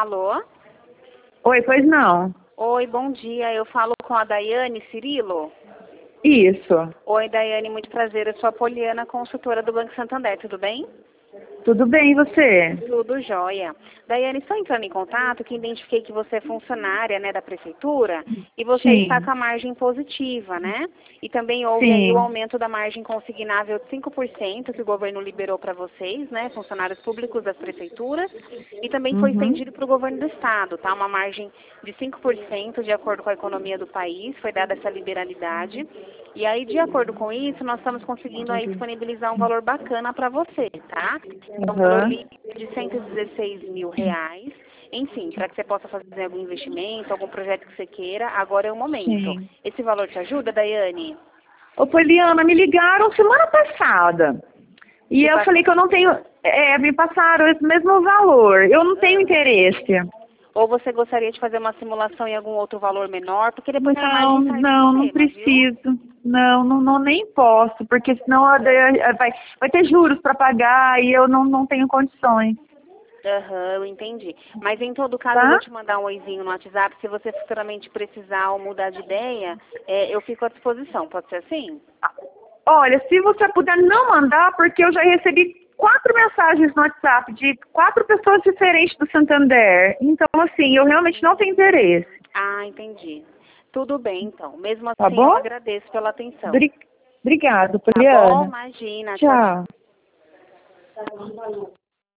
Alô? Oi, pois não. Oi, bom dia. Eu falo com a Daiane Cirilo. Isso. Oi, Daiane, muito prazer. Eu sou a Poliana, consultora do Banco Santander, tudo bem? Tudo bem, e você? Tudo jóia. Daiane, estou entrando em contato que identifiquei que você é funcionária, né, da prefeitura e você está Sim. com a margem positiva, né? E também houve aí o Sim. aumento da margem consignável de 5% que o governo liberou para vocês, né, funcionários públicos das prefeituras, e também foi Uhum. estendido para o governo do estado, tá? Uma margem de 5% de acordo com a economia do país, foi dada essa liberalidade. E aí, de acordo com isso, nós estamos conseguindo aí disponibilizar um valor bacana para você, tá? É um valor Uhum. líquido de R$ 116 mil. Enfim, para que você possa fazer algum investimento, algum projeto que você queira, agora é o momento. Sim. Esse valor te ajuda, Daiane? Ô, Poliana, me ligaram semana passada. E Te eu passa... falei que eu não tenho. Me passaram esse mesmo valor. Eu não tenho Ah. interesse. Ou você gostaria de fazer uma simulação em algum outro valor menor? Porque depois sua Não, margem sai do não sistema, viu? preciso. Não, nem posso, porque senão vai ter juros para pagar e eu não tenho condições, Aham, eu entendi. Mas em todo caso eu vou tá? te mandar um oizinho no WhatsApp. Se você futuramente precisar ou mudar de ideia, eu fico à disposição. Pode ser assim? Olha, se você puder não mandar, porque eu já recebi 4 mensagens no WhatsApp de 4 pessoas diferentes do Santander. Então, assim, eu realmente não tenho interesse. Ah, entendi. Tudo bem, então. Mesmo Tá assim, eu bom? agradeço pela atenção. Obrigado, Tá bom? Poliana. Imagina. Tchau, tchau. Tchau.